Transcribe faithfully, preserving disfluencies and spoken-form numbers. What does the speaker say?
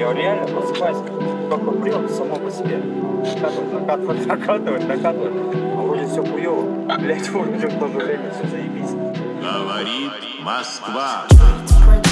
Я реально просыпаюсь, только прет само по себе. Накатывает, накатывает, накатывает, накатывает. А вроде все хуёво. Блять, вроде в то же время все заебись. Говорит Москва.